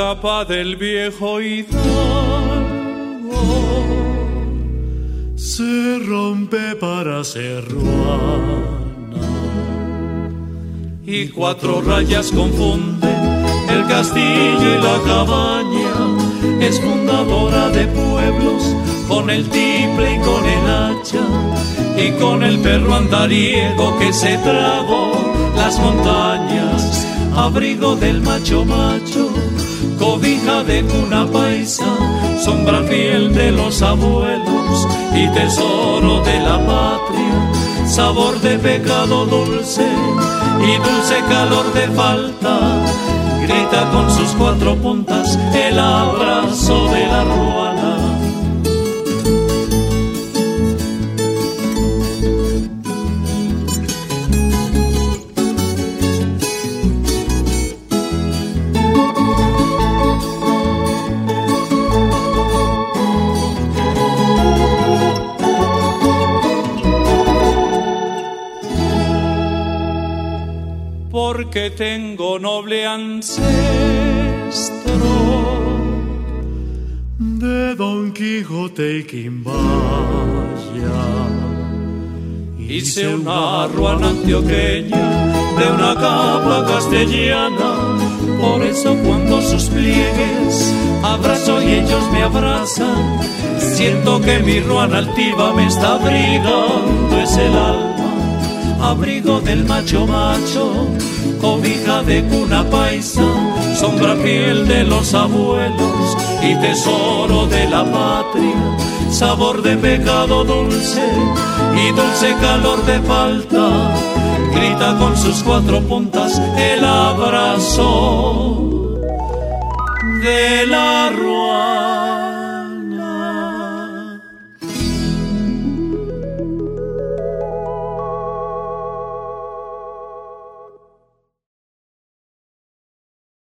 capa del viejo hidalgo se rompe para ser ruana y 4 rayas confunden el castillo y la cabaña. Es fundadora de pueblos con el tiple y con el hacha y con el perro andariego que se tragó las montañas. Abrigo del macho macho, cobija de cuna paisa, sombra fiel de los abuelos y tesoro de la patria, sabor de pecado dulce y dulce calor de falta. Grita con sus 4 puntas el abrazo de la ruana. Porque tengo noble ancestro de Don Quijote y Quimbaya. Hice una ruana antioqueña de una capa castellana, por eso cuando sus pliegues abrazo y ellos me abrazan, siento que mi ruana altiva me está abrigando, es el alma. Abrigo del macho macho, cobija de cuna paisa, sombra fiel de los abuelos y tesoro de la patria, sabor de pecado dulce y dulce calor de falta. Grita con sus 4 puntas el abrazo de la ruana.